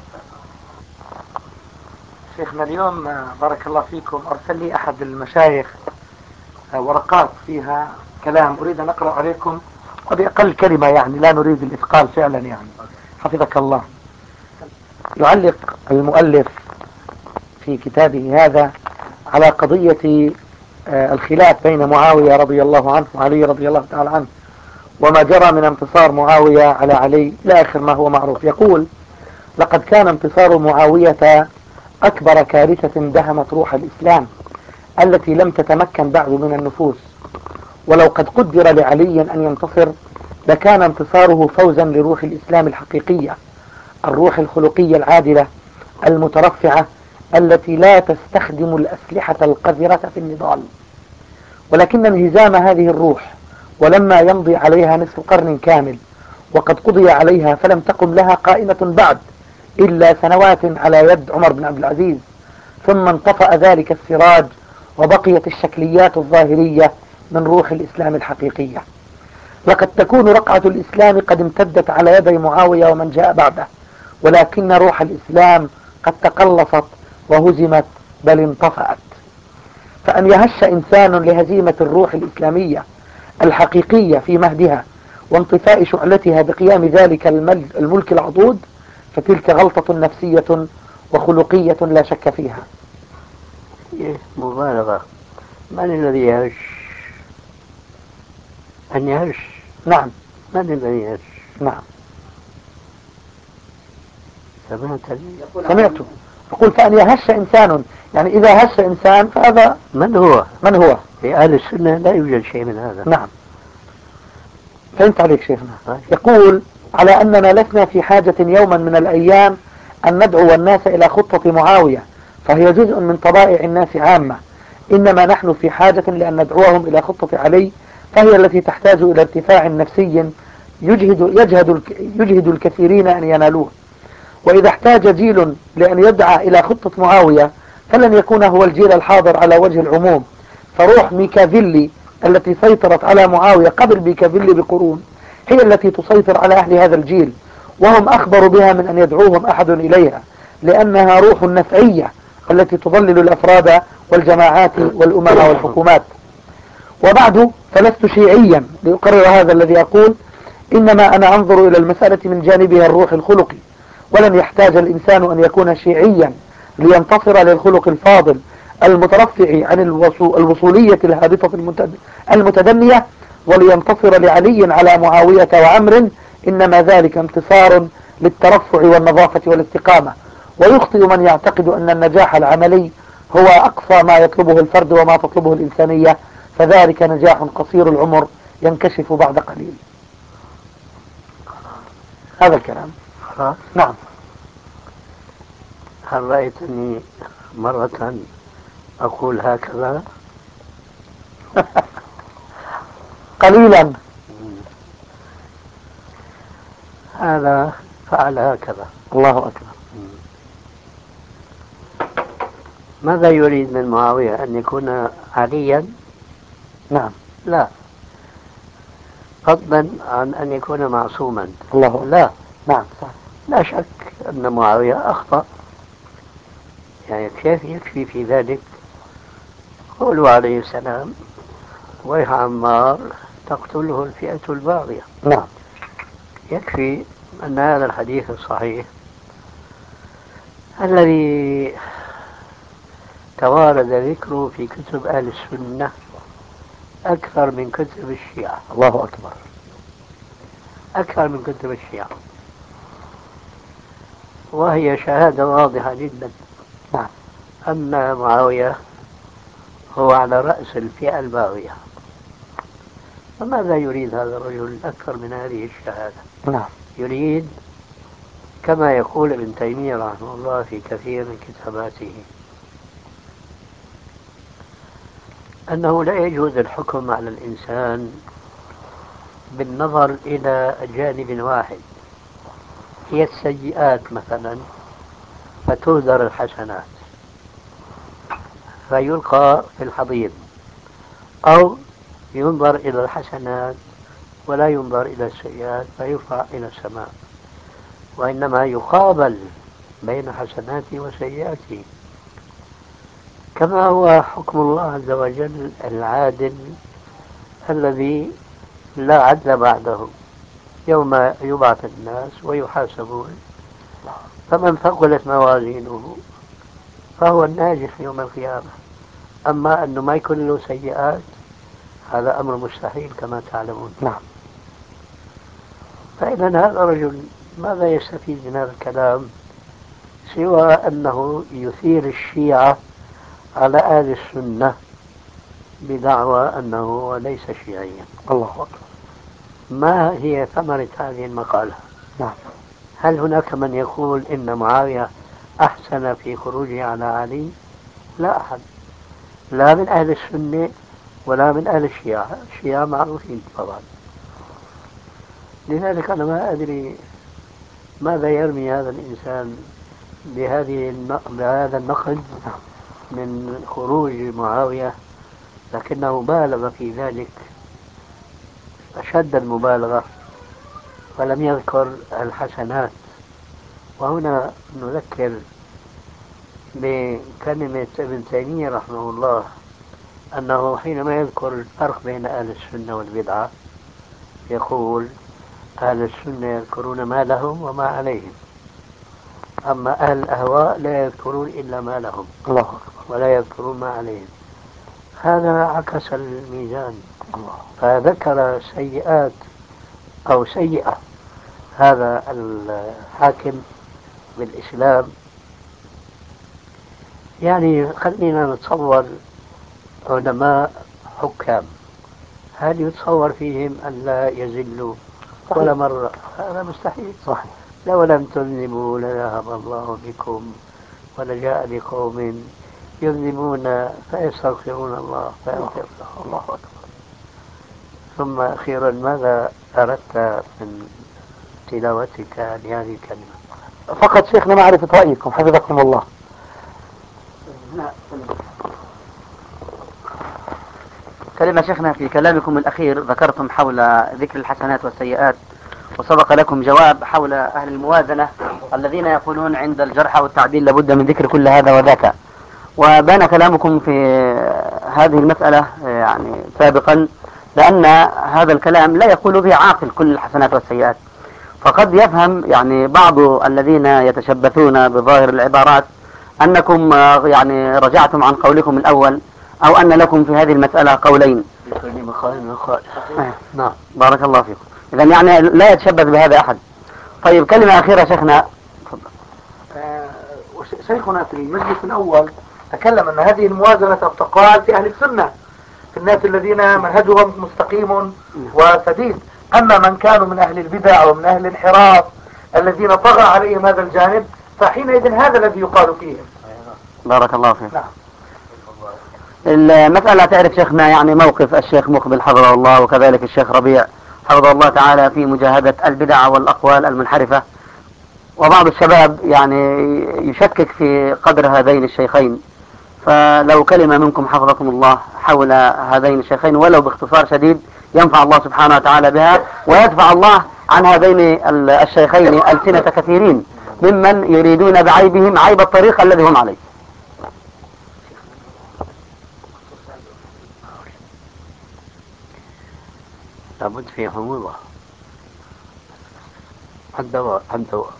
شيخنا اليوم بارك الله فيكم أرسل لي أحد المشايخ ورقات فيها كلام أريد أن أقرأ عليكم وبأقل كلمة، يعني لا نريد الإثقال فعلا يعني. حفظك الله. يعلق المؤلف في كتابه هذا على قضية الخلاف بين معاوية رضي الله عنه وعلي رضي الله تعالى عنه، وما جرى من انتصار معاوية على علي إلى آخر ما هو معروف. يقول: لقد كان انتصار معاوية أكبر كارثة دهمت روح الإسلام التي لم تتمكن بعد من النفوس، ولو قد قدر لعلي أن ينتصر لكان انتصاره فوزا لروح الإسلام الحقيقية، الروح الخلقية العادلة المترفعة التي لا تستخدم الأسلحة القذرة في النضال. ولكن انهزام هذه الروح ولما يمضي عليها نصف قرن كامل وقد قضي عليها فلم تقم لها قائمة بعد إلا سنوات على يد عمر بن عبد العزيز، ثم انطفأ ذلك السراج وبقيت الشكليات الظاهرية من روح الإسلام الحقيقية. لقد تكون رقعة الإسلام قد امتدت على يدي معاوية ومن جاء بعده، ولكن روح الإسلام قد تقلصت وهزمت بل انطفأت. فأن يهش إنسان لهزيمة الروح الإسلامية الحقيقية في مهدها وانطفاء شعلتها بقيام ذلك الملك العضوض فتلك غلطة نفسية وخلقية لا شك فيها. مبالغة. من الذي يهش؟ أن يهش. نعم. من الذي يهش؟ نعم. سمعت سمعت يقول: فأن يهش إنسان، يعني إذا هش إنسان فهذا من هو؟ من هو؟ في أهل السنة لا يوجد شيء من هذا. نعم، فهمت عليك شيخنا. يقول: على أننا لسنا في حاجة يوما من الأيام أن ندعو الناس إلى خطة معاوية فهي جزء من طبائع الناس عامة، إنما نحن في حاجة لأن ندعوهم إلى خطة علي فهي التي تحتاج إلى ارتفاع نفسي يجهد, يجهد, يجهد الكثيرين أن ينالوه. وإذا احتاج جيل لأن يدعى إلى خطة معاوية فلن يكون هو الجيل الحاضر على وجه العموم، فروح ميكافيلي التي سيطرت على معاوية قبل ميكافيلي بقرون هي التي تسيطر على أهل هذا الجيل، وهم أخبر بها من أن يدعوهم أحد إليها، لأنها روح نفعية التي تضلل الأفراد والجماعات والأمم والحكومات. وبعد فلست شيعيا لأقرر هذا الذي أقول، إنما أنا أنظر إلى المسألة من جانبها الروح الخلقي، ولن يحتاج الإنسان أن يكون شيعيا لينتصر للخلق الفاضل المترفع عن الوصولية الهابطة المتدنية ولينتصر لعلي على معاوية وعمر، إنما ذلك انتصار للترفع والنظافة والاستقامة. ويخطئ من يعتقد أن النجاح العملي هو أقصى ما يطلبه الفرد وما تطلبه الإنسانية، فذلك نجاح قصير العمر ينكشف بعد قليل. هذا الكلام. نعم. هل رأيتني مرة أقول هكذا؟ قليلا. هذا فعل هكذا. الله أكبر. ماذا يريد من معاوية؟ أن يكون عليا؟ نعم. لا. فضلا عن أن يكون معصوما. الله. لا. نعم. لا شك أن معاوية أخطأ، يعني كيف يكفي في ذلك قوله عليه السلام: ويح عمار تقتله الفئة الباغية. نعم. يكفي أن هذا الحديث الصحيح الذي توارد ذكره في كتب أهل السنة أكثر من كتب الشيعة. الله أكبر. أكثر من كتب الشيعة، وهي شهادة واضحة جدا نعم. أن معاوية هو على رأس الفئة الباغية. فماذا يريد هذا الرجل أكثر من هذه الشهادة؟ نعم. يريد كما يقول ابن تيمية رحمه الله في كثير من كتاباته أنه لا يجوز الحكم على الإنسان بالنظر إلى جانب واحد، هي السيئات مثلا، فتهدر الحسنات فيلقى في الحضيض، أو ينظر إلى الحسنات ولا ينظر إلى السيئات فيرفع إلى السماء، وإنما يقابل بين حسناته وسيئاته، كما هو حكم الله عز وجل العادل الذي لا عدل بعده، يوم يبعث الناس ويحاسبون، فمن ثقلت موازينه فهو الناجح يوم القيامة. أما أنه ما يكون له سيئات هذا أمر مستحيل كما تعلمون. نعم. فإذا هذا الرجل ماذا يستفيد من هذا الكلام سوى أنه يثير الشيعة على أهل السنة بدعوى أنه ليس شيعيا. الله أكبر. ما هي ثمرة هذه المقالة؟ نعم. هل هناك من يقول إن معاوية أحسن في خروجه على علي؟ لا أحد، لا من أهل السنة ولا من أهل الشيعة. الشيعة معروفين طبعا. لذلك أنا ما أدري ماذا يرمي هذا الإنسان بهذه بهذا النقد من خروج معاوية، لكنه بالغ في ذلك أشد المبالغة ولم يذكر الحسنات. وهنا نذكر بكلمة ابن تيمية رحمه الله أنه حينما يذكر الفرق بين أهل السنة والبدعة يقول أهل السنة يذكرون ما لهم وما عليهم، أما أهل الأهواء لا يذكرون إلا ما لهم الله أكبر ولا يذكرون ما عليهم. هذا عكس الميزان، فذكر سيئات أو سيئة هذا الحاكم بالإسلام. يعني خلينا نتصور علماء حكام، هل يتصور فيهم أن لا يزلوا ولا مرة؟ هذا مستحيل. صحيح. لو لم تذنبوا لذهب الله بكم ولجاء بقوم يذنبون فيستغفرون الله فيغفر لهم. الله أكبر. ثم أخيرا ماذا أردت من تلاوتك لهذه الكلمة؟ فقط شيخنا معرفة رأيكم حفظكم الله. كلمة شيخنا في كلامكم الأخير ذكرتم حول ذكر الحسنات والسيئات، وسبق لكم جواب حول أهل الموازنة الذين يقولون عند الجرح والتعديل لابد من ذكر كل هذا وذاك. وبان كلامكم في هذه المسألة يعني سابقا لأن هذا الكلام لا يقول به عاقل كل الحسنات والسيئات، فقد يفهم يعني بعض الذين يتشبثون بظاهر العبارات أنكم يعني رجعتم عن قولكم الأول، أو أن لكم في هذه المسألة قولين. لكل مقال مقال. نعم بارك الله فيكم. إذا يعني لا يتشبث بهذا أحد. طيب كلمة أخيرة شيخنا. آه شيخنا في المجلس الأول تكلم أن هذه الموازنة تقال في أهل السنة، في الناس الذين منهجهم مستقيم وسديد. أما من كانوا من أهل البدع ومن أهل الانحراف الذين طغى عليهم هذا الجانب فحينئذ هذا الذي يقال فيهم. بارك الله فيكم. نعم. المسألة تعرف شيخنا يعني موقف الشيخ مقبل حفظه الله وكذلك الشيخ ربيع حفظه الله تعالى في مجاهدة البدع والأقوال المنحرفة، وبعض الشباب يعني يشكك في قدر هذين الشيخين، فلو كلمة منكم حفظكم الله حول هذين الشيخين ولو باختصار شديد ينفع الله سبحانه وتعالى بها، ويدفع الله عن هذين الشيخين ألسنة كثيرين ممن يريدون بعيبهم عيب الطريق الذي هم عليه. لابد في حموضة. الدواء الدواء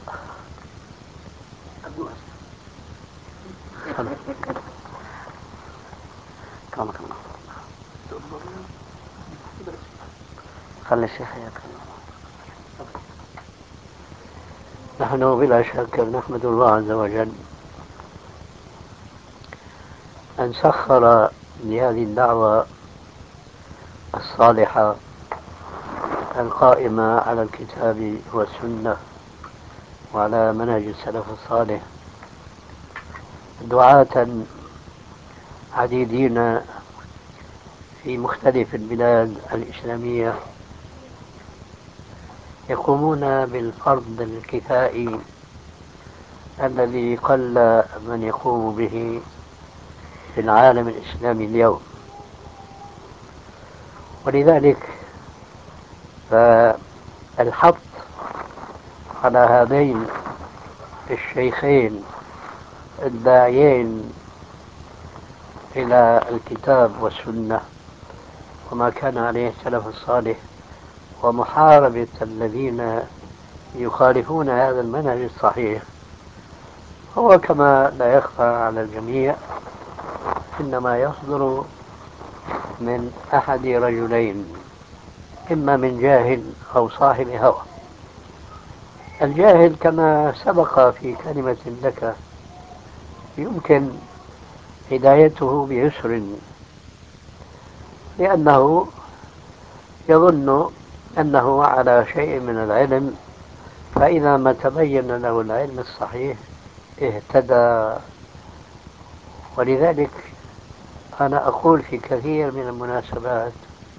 أكرمك الله. خلي الشيخ يتكلم. نحن بلا شك نحمد الله عز وجل أن سخر لهذه الدعوة الصالحة القائمة على الكتاب والسنة وعلى منهج السلف الصالح دعاة عديدين في مختلف البلاد الإسلامية يقومون بالفرض الكفائي الذي قل من يقوم به في العالم الإسلامي اليوم. ولذلك فالحط على هذين الشيخين الداعيين إلى الكتاب والسنة وما كان عليه السلف الصالح ومحاربة الذين يخالفون هذا المنهج الصحيح هو كما لا يخفى على الجميع إنما يصدر من أحد رجلين، إما من جاهل أو صاحب هوى. الجاهل كما سبق في كلمة لك يمكن هدايته بيسر، لأنه يظن أنه على شيء من العلم، فإذا ما تبين له العلم الصحيح اهتدى. ولذلك أنا أقول في كثير من المناسبات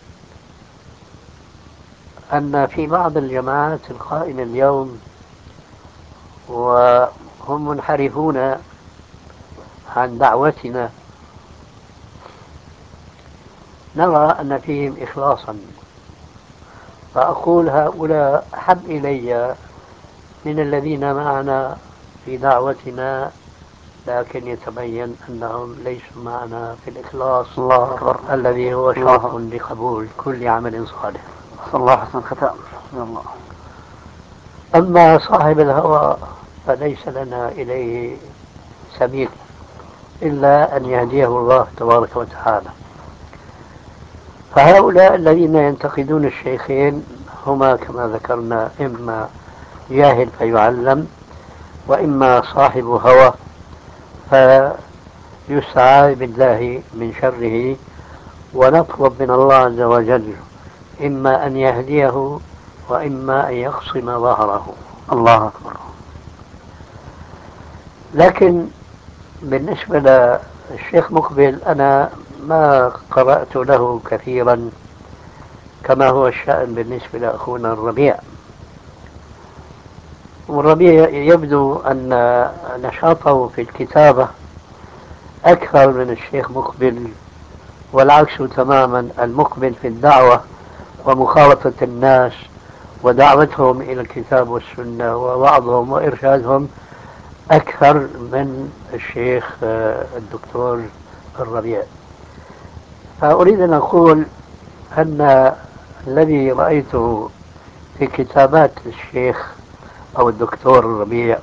أن في بعض الجماعات القائمة اليوم وهم منحرفون عن دعوتنا نرى أن فيهم إخلاصا، فأقول هؤلاء أحب إلي من الذين معنا في دعوتنا لكن يتبين أنهم ليسوا معنا في الإخلاص الله أكبر الذي هو شرط لقبول كل عمل صالح. الله حسن الختام. الله. أما صاحب الهوى فليس لنا إليه سبيل إلا أن يهديه الله تبارك وتعالى. فهؤلاء الذين ينتقدون الشيخين هما كما ذكرنا إما جاهل فيعلم وإما صاحب هوى فيستعاذ بالله من شره ونطلب من الله عز وجل إما أن يهديه وإما أن يقصم ظهره. الله أكبر. لكن بالنسبة للشيخ مقبل أنا ما قرأت له كثيرا كما هو الشأن بالنسبة لأخونا الربيع. والربيع يبدو أن نشاطه في الكتابة أكثر من الشيخ مقبل، والعكس تماما، المقبل في الدعوة ومخالطة الناس ودعوتهم إلى الكتاب والسنة ووعظهم وإرشادهم أكثر من الشيخ الدكتور الربيع. فأريد أن أقول أن الذي رأيته في كتابات الشيخ أو الدكتور الربيع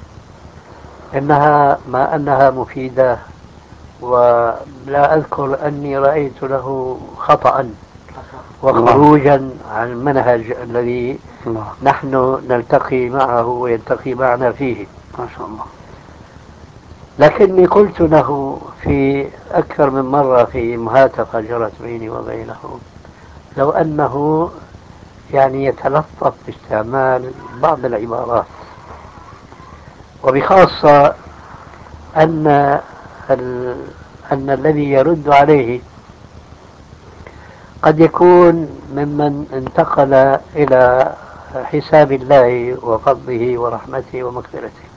إنها ما أنها مفيدة، ولا أذكر أني رأيت له خطأ وخروجا عن المنهج الذي الله. نحن نلتقي معه ويلتقي معنا فيه ما شاء الله. لكني قلت له في أكثر من مرة في مهاتفة جرت بيني وبينه لو أنه يعني يتلطف باستعمال بعض العبارات، وبخاصة أن أن الذي يرد عليه قد يكون ممن انتقل إلى حساب الله وفضله ورحمته ومغفرته،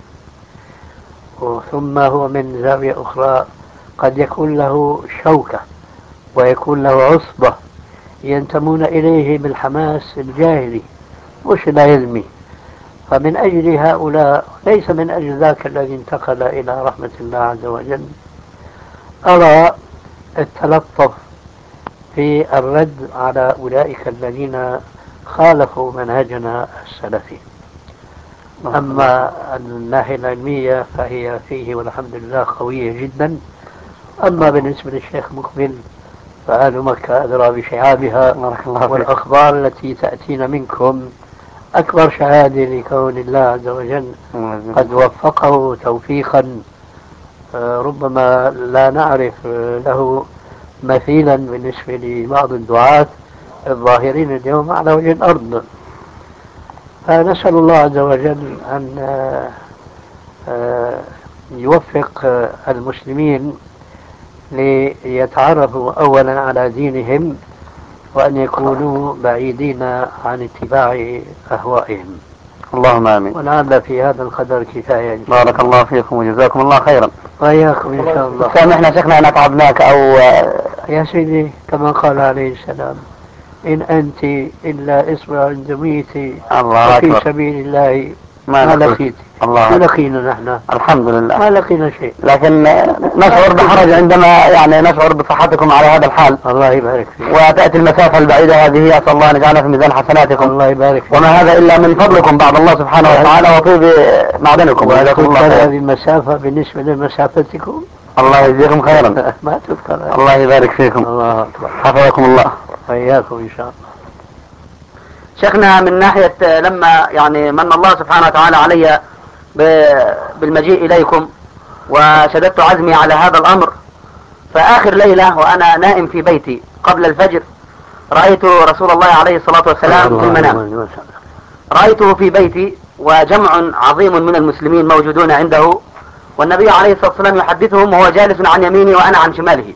ثم هو من زاوية أخرى قد يكون له شوكة ويكون له عصبة ينتمون إليه بالحماس الجاهلي مش العلمي. فمن أجل هؤلاء ليس من أجل ذاك الذي انتقل إلى رحمة الله عز وجل أرى التلطف في الرد على أولئك الذين خالفوا منهجنا السلفي. أما الناحية العلمية فهي فيه والحمد لله قوية جدا. أما بالنسبة للشيخ مقبل فأهل مكة أدرى بشعابها، والأخبار التي تأتينا منكم أكبر شهادة لكون الله عز وجل قد وفقه توفيقا ربما لا نعرف له مثيلا بالنسبة لبعض الدعاة الظاهرين اليوم على وجه الأرض. فنسأل الله عز وجل أن يوفق المسلمين ليتعرفوا أولا على دينهم، وأن يكونوا بعيدين عن اتباع أهوائهم. اللهم آمين. ولعل في هذا القدر كفاية. بارك الله فيكم وجزاكم الله خيرا. وإياكم إن شاء الله. سامحنا شيخنا أن أتعبناك أو يا سيدي كما قال عليه السلام: إن أنت إلا إصبع عند ميتي وفي سبيل الله ما, ما لقيت. الله ما لقينا نحن الحمد لله، ما لقينا شيء، لكن نشعر بحرج عندما يعني نشعر بصحتكم على هذا الحال. الله يبارك فيك. وتأتي المسافة البعيدة هذه، أسأل الله أن يجعلها في ميزان حسناتكم. الله يبارك فيك. وما هذا إلا من فضلكم بعد الله سبحانه وتعالى وطيب معدنكم. هذه المسافة بالنسبة لمسافتكم الله يجزيكم خيرا. ما تذكر. الله يبارك فيكم. الله أكبر. حفظكم الله. وإياكم إن شاء الله. شيخنا من ناحية لما يعني من الله سبحانه وتعالى علي بالمجيء إليكم وشددت عزمي على هذا الأمر، فآخر ليلة وأنا نائم في بيتي قبل الفجر رأيت رسول الله عليه الصلاة والسلام في المنام. رأيته في بيتي وجمع عظيم من المسلمين موجودون عنده، والنبي عليه الصلاة والسلام يحدثهم وهو جالس عن يميني وأنا عن شماله،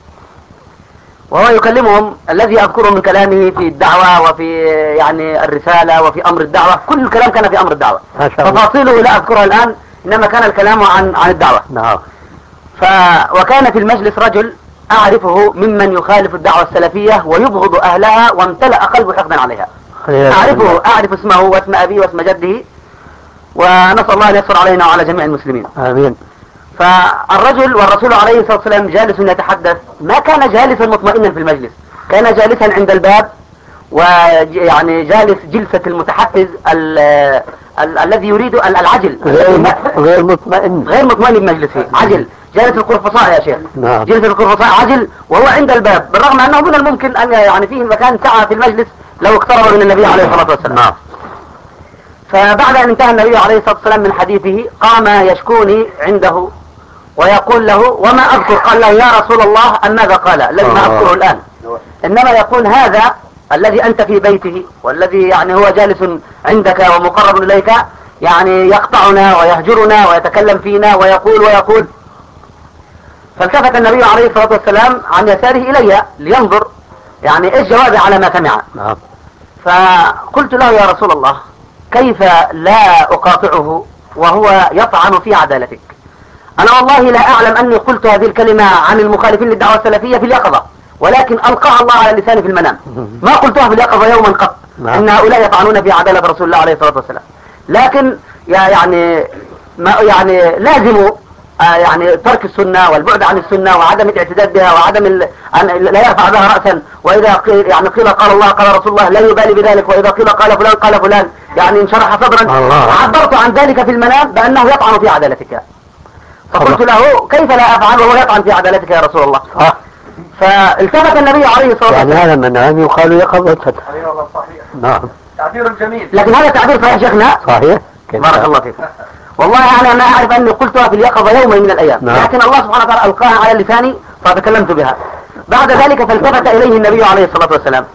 وهو يكلمهم. الذي أذكره من كلامه في الدعوة وفي يعني الرسالة وفي أمر الدعوة، كل الكلام كان في أمر الدعوة، تفاصيله لا أذكرها الآن، إنما كان الكلام عن عن الدعوة. نعم. ف وكان في المجلس رجل أعرفه ممن يخالف الدعوة السلفية ويبغض أهلها وامتلأ قلبه حقدا عليها. أعرفه، أعرف اسمه واسم أبيه واسم جده، ونسأل الله أن يسر علينا وعلى جميع المسلمين. آمين. فالرجل والرسول عليه الصلاة والسلام جالس يتحدث، ما كان جالسا مطمئنا في المجلس، كان جالسا عند الباب، ويعني جالس جلسة المتحفز ال ال الذي يريد العجل، غير مطمئن غير مطمئن بمجلسه، عجل، جالس القرفصاء يا شيخ. نعم. جلسة القرفصاء عجل وهو عند الباب، بالرغم أنه من الممكن أن يعني فيه مكان سعة في المجلس لو اقترب من النبي عليه الصلاة والسلام. نعم. فبعد أن انتهى النبي عليه الصلاة والسلام من حديثه قام يشكوني عنده ويقول له وما أذكر، قال له يا رسول الله أن ماذا قال الذي ما أذكره الآن، إنما يقول هذا الذي أنت في بيته والذي يعني هو جالس عندك ومقرب إليك يعني يقطعنا ويهجرنا ويتكلم فينا ويقول ويقول. فالتفت النبي عليه الصلاة والسلام عن يساره إلي لينظر يعني إيش جوابي على ما سمع. نعم. فقلت له يا رسول الله كيف لا أقاطعه وهو يطعن في عدالتك؟ أنا والله لا أعلم أني قلت هذه الكلمة عن المخالفين للدعوة السلفية في اليقظة، ولكن ألقاها الله على لساني في المنام، ما قلتها في اليقظة يوما قط أن هؤلاء يطعنون في عدالة رسول الله عليه الصلاة والسلام، لكن يعني ما يعني لازم يعني ترك السنة والبعد عن السنة وعدم الاعتداد بها وعدم ال... أن لا يرفع بها رأسا، وإذا قيل يعني قيل قال الله قال رسول الله لا يبالي بذلك، وإذا قيل قال فلان قال فلان يعني انشرح صدرا. عبرت عن ذلك في المنام بأنه يطعن في عدالتك، فقلت له كيف لا أفعل وهو يطعن في عدالتك يا رسول الله؟ آه. فالتفت النبي عليه الصلاة والسلام. يعني هذا منام يقال يقظة. ايوه صحيح. نعم. تعبير جميل. لكن هذا تعبير صحيح شيخنا. صحيح. بارك الله فيك. والله أنا ما أعرف أني قلتها في اليقظة يوما من الأيام. نعم. لكن الله سبحانه وتعالى ألقاها على لساني فتكلمت بها. بعد ذلك فالتفت إليه النبي عليه الصلاة والسلام.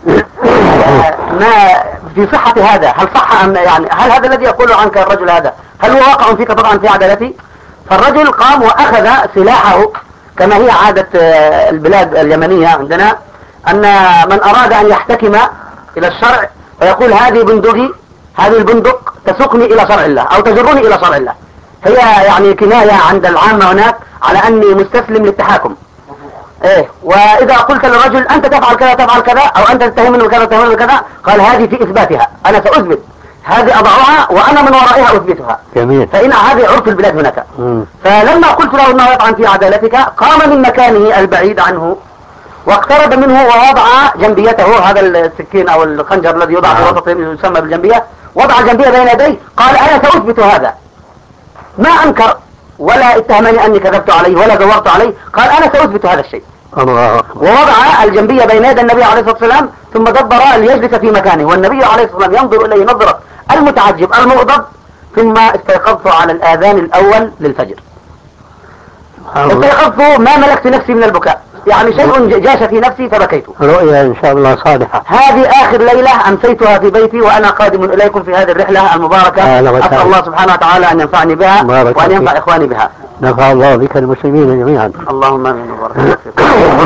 ما في صحة هذا؟ هل صح أم يعني هل هذا الذي يقول عنك الرجل هذا هل هو واقع فيك طبعا في عدالتي؟ فالرجل قام وأخذ سلاحه كما هي عادة البلاد اليمنية عندنا، أن من أراد أن يحتكم إلى الشرع ويقول هذه بندقي، هذه البندق تسوقني إلى شرع الله أو تجرني إلى شرع الله، هي يعني كناية عند العامة هناك على أني مستسلم للتحاكم. إيه، وإذا قلت للرجل أنت تفعل كذا تفعل كذا أو أنت تتهمني بكذا تتهمني بكذا، قال هذه في إثباتها، أنا سأثبت هذه أضعها وأنا من ورائها أثبتها. جميل. فإن هذه عرف البلاد هناك. مم. فلما قلت له أنه يطعن في عدالتك قام من مكانه البعيد عنه واقترب منه ووضع جنبيته، هذا السكين أو الخنجر الذي يوضع في وسط يسمى بالجنبية، وضع جنبية بين يديه، قال أنا سأثبت هذا. ما أنكر ولا اتهمني أني كذبت عليه ولا دورت عليه، قال أنا سأثبت هذا الشيء. الله. ووضع الجنبية بين يدي النبي عليه الصلاة والسلام ثم دبر أن يجلس في مكانه، والنبي عليه الصلاة والسلام ينظر إليه نظرة المتعجب المغضب. ثم استيقظت على الآذان الأول للفجر. استيقظت ما ملكت نفسي من البكاء، يعني شيء جاش في نفسي فبكيت. رؤيا إن شاء الله صالحة. هذه آخر ليلة أمسيتها في بيتي وأنا قادم إليكم في هذه الرحلة المباركة. أسأل الله سبحانه وتعالى أن ينفعني بها وأن ينفع إخواني بها. نفع الله بك المسلمين جميعا. اللهم آمين وبارك فيك.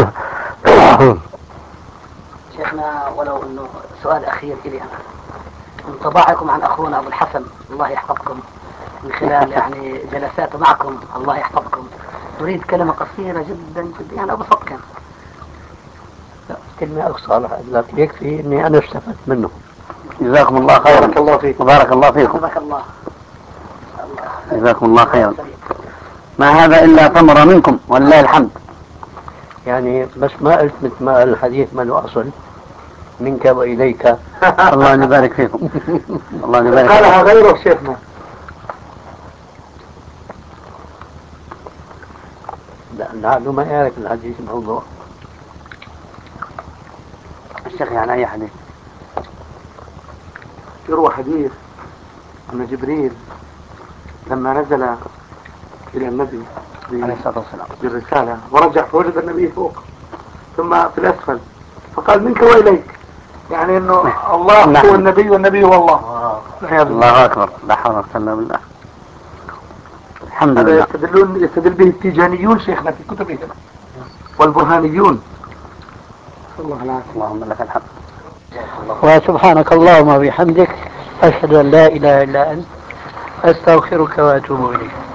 شيخنا ولو أنه سؤال أخير إلي أنا، انطباعكم عن أخونا أبو الحسن الله يحفظكم من خلال يعني جلساته معكم الله يحفظكم، نريد كلمة قصيرة جدا جدا يعني أبو صدق. كلمة أقصر لكن يكفي إني أنا استفدت منه. جزاكم الله خيرا. بارك الله فيكم. بارك الله فيكم. بارك الله. جزاكم الله خيرا. ما هذا إلا ثمرة منكم ولله الحمد. يعني بس ما قلت مثل ما قال الحديث ما له أصل منك وإليك. الله يبارك فيكم. الله يبارك فيكم. قالها غيره شيخنا. لعله ما يعرف الحديث موضوع. الشيخ يعني أي حديث؟ يروى حديث أن جبريل لما نزل إلى النبي عليه الصلاة والسلام بالرسالة ورجع فوجد النبي فوق ثم في الأسفل فقال منك وإليك، يعني أنه الله نعم. هو النبي والنبي هو الله. الله أكبر. لا حول ولا قوة إلا بالله. الحمد هذا لله. يستدلون يستدل به التيجانيون شيخنا في كتبهم والبرهانيون. الله العافية. اللهم لك الحمد. وسبحانك اللهم وبحمدك أشهد أن لا إله إلا أنت أستغفرك وأتوب إليك.